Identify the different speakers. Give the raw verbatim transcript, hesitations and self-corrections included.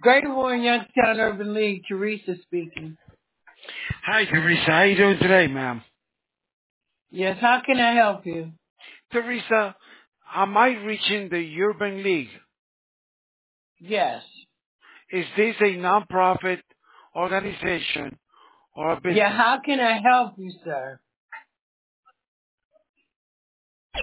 Speaker 1: Great Horn Youngstown Urban League, Teresa speaking.
Speaker 2: Hi, Teresa. How you doing today, ma'am?
Speaker 1: Yes, how can I help you?
Speaker 2: Teresa, am I reaching the Urban League?
Speaker 1: Yes.
Speaker 2: Is this a nonprofit organization or a
Speaker 1: Yeah,
Speaker 2: business?
Speaker 1: how can I help you, sir?